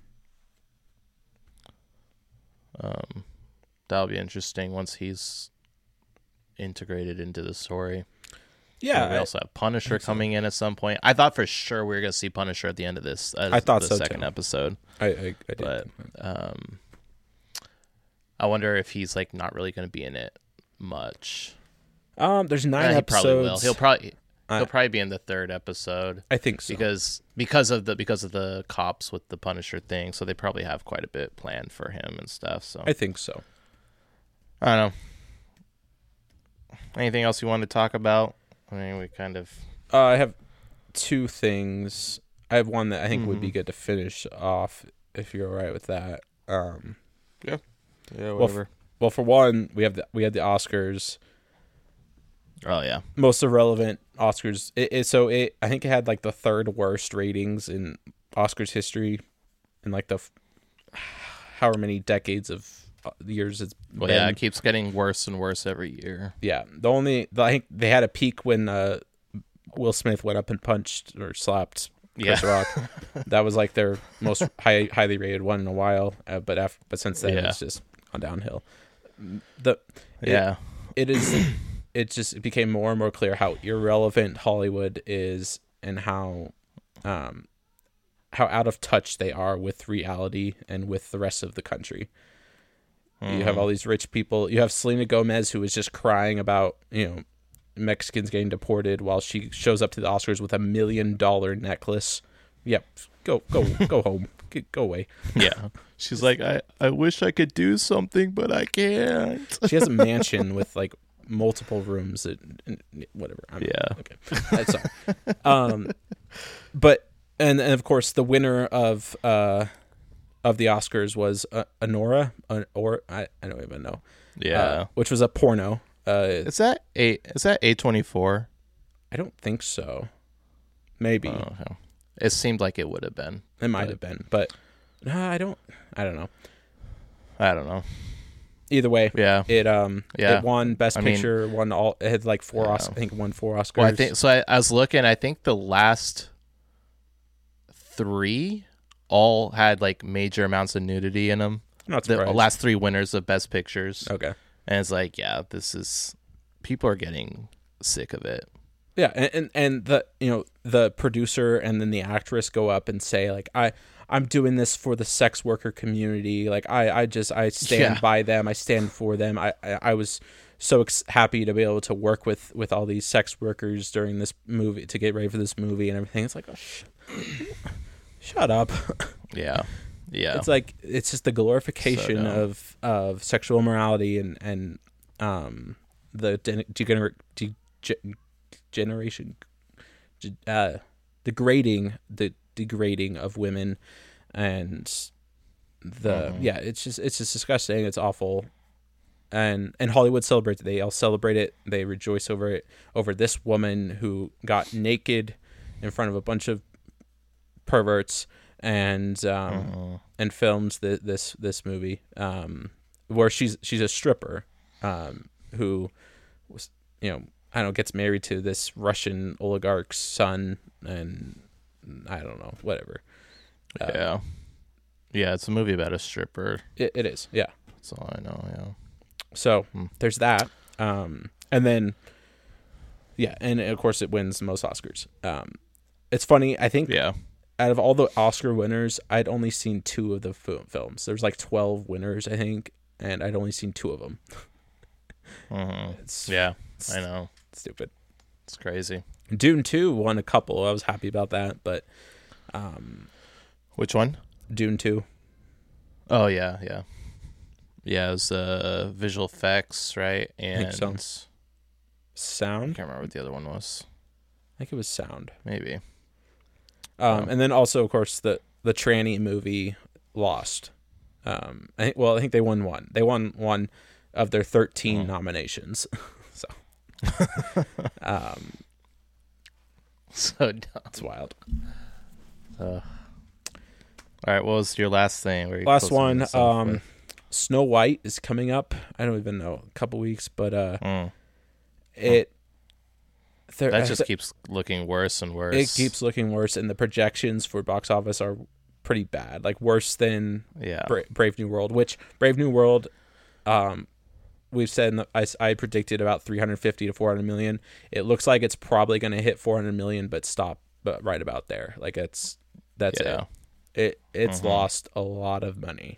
Um, that'll be interesting once he's integrated into the story. Yeah, and we I, also have Punisher coming so. in at some point. I thought for sure we were going to see Punisher at the end of this. Uh, I thought the so second too. episode. I, I, I did. But um, I wonder if he's like not really going to be in it much. Um, there's nine uh, episodes. He probably will. He'll probably uh, he'll probably be in the third episode. I think so because because of the because of the cops with the Punisher thing. So they probably have quite a bit planned for him and stuff. So I think so. I don't know. Anything else you want to talk about? I mean, we kind of. Uh, I have two things. I have one that I think mm-hmm. would be good to finish off if you're all right with that. Um, yeah. Yeah. Whatever. Well, f- well, for one, we have the we had the Oscars. Oh yeah. Most irrelevant Oscars. It, it so it I think it had like the third worst ratings in Oscars history, in like the f- however many decades of years it's well been. Yeah, it keeps getting worse and worse every year. Yeah, the only the, I think they had a peak when uh, Will Smith went up and punched or slapped Chris yeah. Rock. That was like their most high, highly rated one in a while. Uh, but after, but since then yeah. it's just gone downhill. The yeah, it, it is. It just it became more and more clear how irrelevant Hollywood is and how, um, how out of touch they are with reality and with the rest of the country. You have all these rich people. You have Selena Gomez, who is just crying about, you know, Mexicans getting deported while she shows up to the Oscars with a million dollar necklace. Yep. Go, go, go home. Get, go away. Yeah. She's like, I, I wish I could do something, but I can't. She has a mansion with like multiple rooms. And, and whatever. I'm, yeah. Okay. That's all. Um, but, and, and of course, the winner of, uh, of the Oscars was uh, Anora, uh, or I, I don't even know. Yeah, uh, which was a porno. Uh, is that a is that A twenty-four? I don't think so. Maybe. Oh, okay. It seemed like it would have been. It might but... have been, but no, I don't. I don't know. I don't know. Either way, yeah, it um, yeah. it won Best I Picture, mean, won all. It had like four yeah. Oscars. I think it won four Oscars. Well, I think so. I, I was looking. I think the last three all had like major amounts of nudity in them. I'm not the surprised. last three winners of Best Pictures. Okay. And it's like, yeah, this is people are getting sick of it. Yeah, and, and and the you know the producer and then the actress go up and say like I I'm doing this for the sex worker community. Like I I just I stand yeah. by them. I stand for them. I I, I was so ex- happy to be able to work with with all these sex workers during this movie to get ready for this movie and everything. It's like, oh, sh- shut up. Yeah. Yeah. It's like it's just the glorification so of of sexual immorality and and um the de- degener- de- de- generation uh degrading the degrading of women and the mm-hmm. yeah it's just it's just disgusting. It's awful. And and Hollywood celebrates it. They all celebrate it. They rejoice over it, over this woman who got naked in front of a bunch of perverts and um mm-hmm. and films the, this this movie um where she's she's a stripper um who was you know I don't know, gets married to this Russian oligarch's son, and I don't know, whatever. Uh, yeah. Yeah, it's a movie about a stripper. It, it is, yeah. That's all I know, yeah. So Hmm. there's that. Um, and then, yeah, and of course it wins the most Oscars. Um, it's funny, I think Yeah. out of all the Oscar winners, I'd only seen two of the fil- films. There's like twelve winners, I think, and I'd only seen two of them. hmm It's, Yeah, it's I know. stupid. It's crazy. Dune two won a couple. I was happy about that, but um, Which one? Dune two. Oh, yeah, yeah. Yeah, it was uh, visual effects, right? And think so. I Sound? can't remember what the other one was. I think it was sound. Maybe. Um, Oh. And then also, of course, the the tranny movie Lost. Um, I think. Well, I think they won one. They won one of their thirteen Oh. nominations. so, um, So dumb. it's wild. Uh, all right, what was your last thing? Where you Last closing one. this off Um, with? Snow White is coming up. I don't even know, a couple weeks, but uh, Mm. it. There, That just keeps looking worse and worse. it keeps looking worse, and the projections for box office are pretty bad, like worse than Yeah. Bra- Brave New World. Which Brave New World, um, we've said in the, I, I predicted about three hundred fifty to four hundred million. It looks like it's probably going to hit four hundred million, but stop, but right about there. Like it's that's Yeah. it. It it's Mhm. lost a lot of money.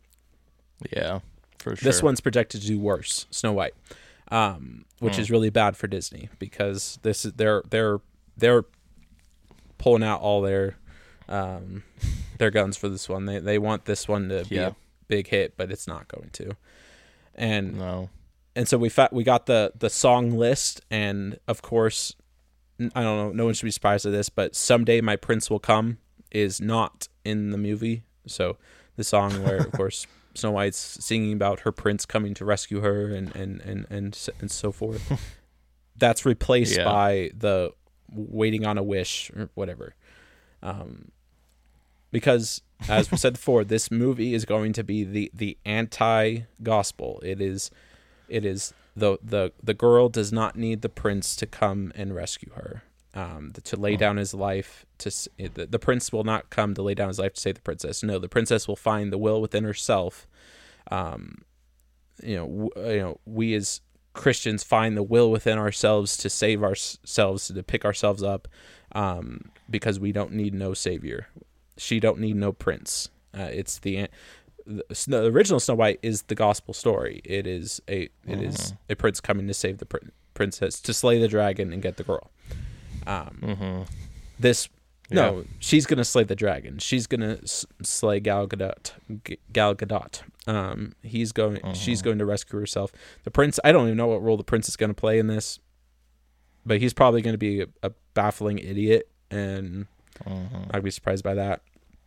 Yeah, for sure. This one's projected to do worse, Snow White, um, which Hmm. is really bad for Disney because this is they're they're they're pulling out all their um, their guns for this one. They they want this one to be Yeah. a big hit, but it's not going to. And No. and so we fa- we got the the song list, and of course, n- I don't know, no one should be surprised at this, but "Someday My Prince Will Come" is not in the movie. So the song where, of course, Snow White's singing about her prince coming to rescue her and and and and, s- and so forth, that's replaced Yeah. by the "Waiting on a Wish" or whatever. Um, because as we said before, this movie is going to be the the anti-gospel. It is, it is the the the girl does not need the prince to come and rescue her, um, to lay down his life. To s- the, the prince will not come to lay down his life to save the princess. No, the princess will find the will within herself. Um, you know, w- you know, we as Christians find the will within ourselves to save ourselves, to pick ourselves up, um, because we don't need no savior. She don't need no prince. Uh, it's the, the the original Snow White is the gospel story. It is a it is a prince coming to save the prin- princess, to slay the dragon and get the girl. Um, Mm-hmm. this no, Yeah. she's gonna slay the dragon. She's gonna s- slay Gal Gadot. G- Gal Gadot. Um, he's going. She's going to rescue herself. The prince. I don't even know what role the prince is going to play in this, but he's probably going to be a, a baffling idiot, and Mm-hmm. I'd be surprised by that.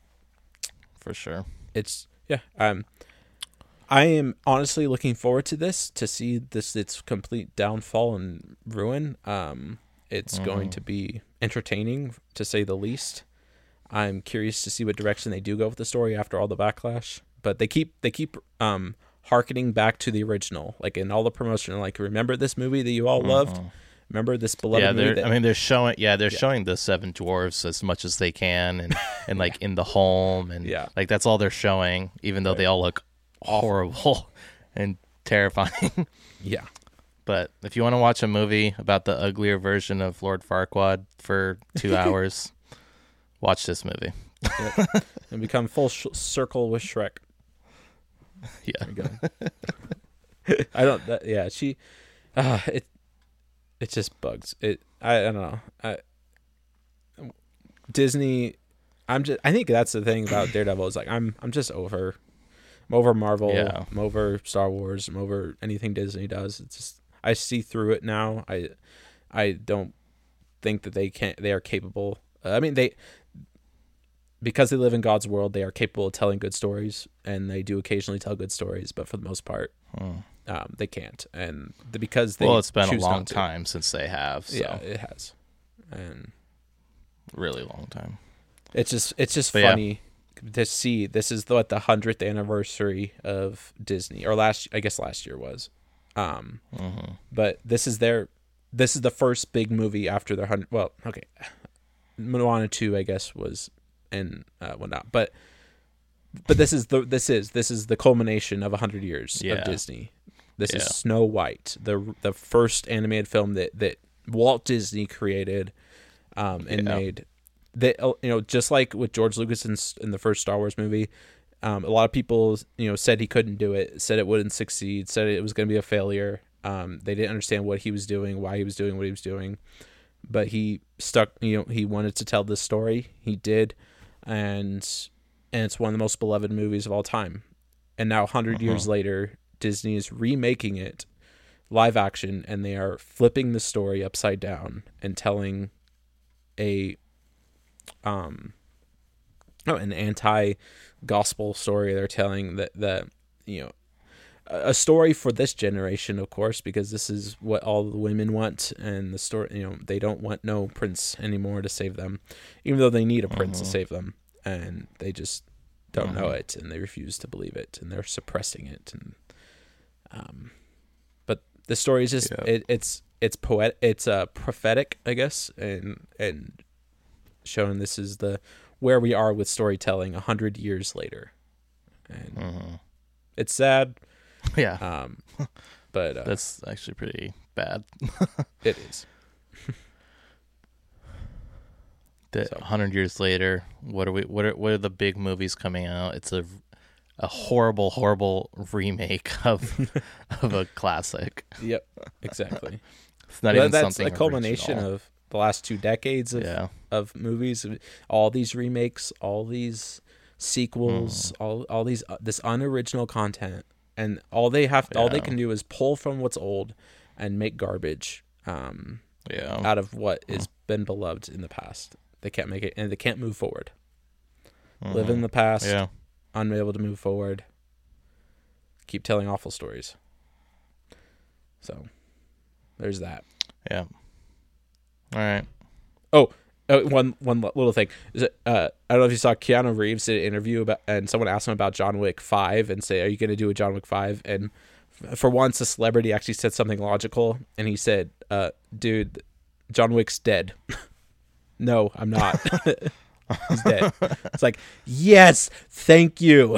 For sure. It's yeah. Um, I am honestly looking forward to this, to see this its complete downfall and ruin. Um, it's going Mhm. to be entertaining, to say the least. I'm curious to see what direction they do go with the story after all the backlash. But they keep they keep um harkening back to the original, like in all the promotion. Like, remember this movie that you all loved? Mhm. Remember this beloved Yeah, movie? they're. That, I mean, they're showing. Yeah, they're Yeah. showing the Seven Dwarfs as much as they can, and and like in the home, and Yeah. like that's all they're showing. Even though Right. they all look horrible and terrifying. yeah, But if you want to watch a movie about the uglier version of Lord Farquaad for two hours, watch this movie. and become full sh- circle with Shrek. Yeah. There we go. I don't. That, yeah, she. Uh, it. It just bugs it. I, I don't know. I, Disney. I'm just. I think that's the thing about Daredevil is like I'm. I'm just over. I'm over Marvel. Yeah. I'm over Star Wars. I'm over anything Disney does. It's just I see through it now. I. I don't think that they can. They are capable. I mean they. Because they live in God's world, they are capable of telling good stories, and they do occasionally tell good stories. But for the most part, Hmm. um, they can't, and the, because they Well, it's been a choose long not to. time since they have. So. Yeah, it has, and Really long time. it's just it's just But yeah. funny to see. This is the, what the hundredth anniversary of Disney, or last I guess last year was, um, Mm-hmm. but this is their this is the first big movie after their hundred. Well, okay, Moana two, I guess, was and uh, whatnot, but but this is the this is this is the culmination of a hundred years Yeah. of Disney. This is Yeah. Snow White, the the first animated film that that Walt Disney created um, and Yeah. made. That, you know, just like with George Lucas in, in the first Star Wars movie, um, a lot of people, you know, said he couldn't do it, said it wouldn't succeed, said it was going to be a failure. Um, they didn't understand what he was doing, why he was doing what he was doing, but he stuck. You know, he wanted to tell this story. He did, and and it's one of the most beloved movies of all time. And now, a hundred Uh-huh. years later, Disney is remaking it live action, and they are flipping the story upside down and telling a um oh an anti-gospel story. They're telling that that you know a a story for this generation, of course, because this is what all the women want, and the story, you know, they don't want no prince anymore to save them, even though they need a prince to Uh-huh. save them, and they just don't know Uh-huh. it, and they refuse to believe it, and they're suppressing it. And um but the story is just Yeah. it, it's it's poetic, it's uh prophetic, I guess, and and showing this is the where we are with storytelling a hundred years later, and Uh-huh. it's sad, Yeah. um, but uh, That's actually pretty bad. it is. That So. a hundred years later, what are we? What are what are the big movies coming out? It's a a horrible, horrible remake of of a classic. Yep, exactly. It's not Well, even that's something a culmination original. of the last two decades of Yeah. of movies, all these remakes, all these sequels, Mm-hmm. all all these uh, this unoriginal content, and all they have, all they Yeah. can do is pull from what's old and make garbage um, Yeah. out of what has been beloved in the past. They can't make it, and they can't move forward. Live in Mhm. the past, Yeah. unable to move forward. Keep telling awful stories. So, there's that. Yeah. All right. Oh, uh, one one little thing. Is it, uh, I don't know if you saw Keanu Reeves did an interview about, and someone asked him about John Wick five, and say, "Are you going to do a John Wick five?" And f- for once, a celebrity actually said something logical, and he said, uh, "Dude, John Wick's dead." No, I'm not. He's dead. It's like, yes, thank you.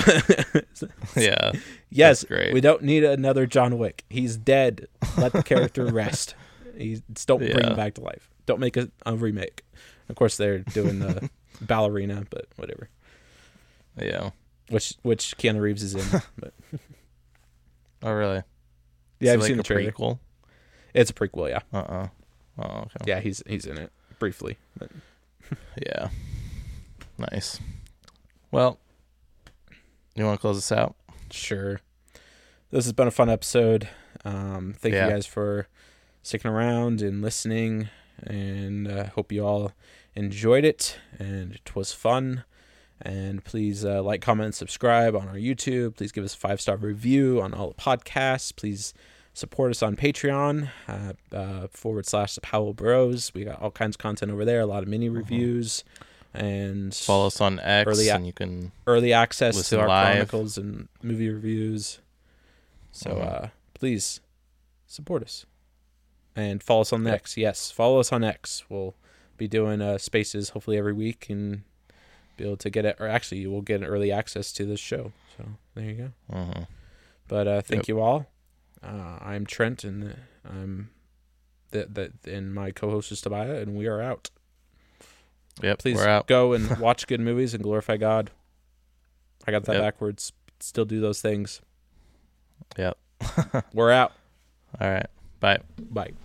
Yeah. Yes, That's great. we don't need another John Wick. He's dead. Let the character rest. He's, don't bring Yeah. him back to life. Don't make a, a remake. Of course, they're doing the ballerina, but whatever. Yeah. Which which Keanu Reeves is in. But Oh, really? yeah, Is it I've like seen a the trailer. prequel? It's a prequel. Yeah, Uh uh Oh, okay. yeah, he's he's in it briefly. But Yeah. Nice. Well, you want to close this out? sure, this has been a fun episode. Um, thank Yeah. you guys for sticking around and listening, and uh, hope you all enjoyed it and it was fun. And please uh, like, comment, and subscribe on our YouTube. Please give us a five-star review on all the podcasts. Please support us on Patreon, uh, uh, forward slash the Powell Bros. We got all kinds of content over there, a lot of mini reviews, and Follow us on X, Early a- and you can. early access Listen to our live. chronicles and movie reviews. So Mhm. uh, please support us. And follow us on Yep. X. Yes, follow us on X. We'll be doing uh, spaces hopefully every week and be able to get it. Or actually, you will get early access to this show. So there you go. Mhm. But uh, thank Yep. you all. Uh, I'm Trent, and I'm the, the and my co-host is Tobiah, and we are out. Yep. Please We're out. go and watch good movies and glorify God. I got that Yep. backwards. Still do those things. Yep. We're out. All right. Bye. Bye.